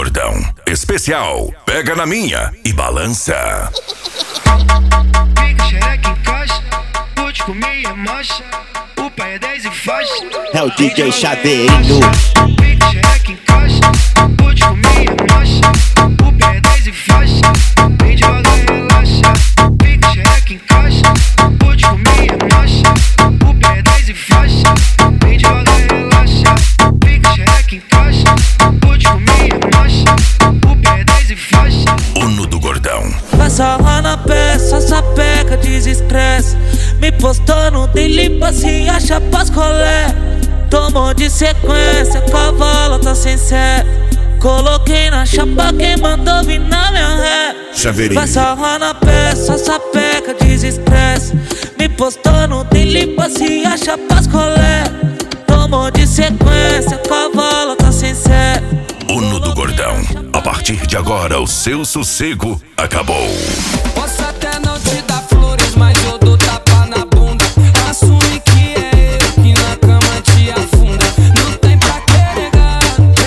Gordão. Especial, pega na minha e balança. Fica xereca em caixa, pode comer é marcha. O pai é 10 e faixa. É o DJ Chaveirinho. Fica xereca em caixa, pode comer é marcha. O pai é 10 e faixa. Vem devagar e relaxa. Fica xereca em caixa, pode comer é marcha. O pai é 10 e faixa. Vem devagar e relaxa. Fica xereca em caixa, pode comer é marcha. O pai é 10 e faixa. Uno do Gordão. Passa lá na peça, sapeca, desestresse. Me postando, tem limpa, se acha pras colé. Tomou de sequência, cavalo tá sem sé. Coloquei na chapa quem mandou vir na minha ré. Chaveirinho. Passa lá na peça, sapeca, desestresse. Me postando, tem limpa, se acha pras colé. Tomou de sequência, cavalo tá sem sé. Uno do Gordão. A partir de agora, o seu sossego acabou. Posso até não te dar flores, mas eu dou tapa na bunda. Assume que é eu que na cama te afunda. Não tem pra que negar.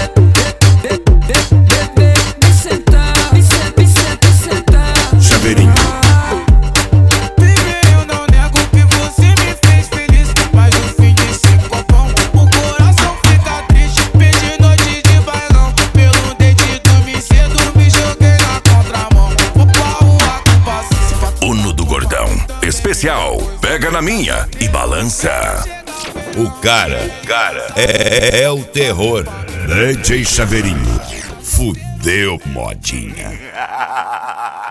Me sentar, me sentar. Chaveirinho. Baby, eu não nego que você me fez feliz, mas no fim desse copão o coração fica triste. Perdi noite de bailão, pelo dente dormi cedo, me joguei na contramão. Vou pra rua com paciência. Uno do Gordão. Especial, pega na minha e balança. O cara é o terror. DJ Chaveirinho. Fudeu, modinha.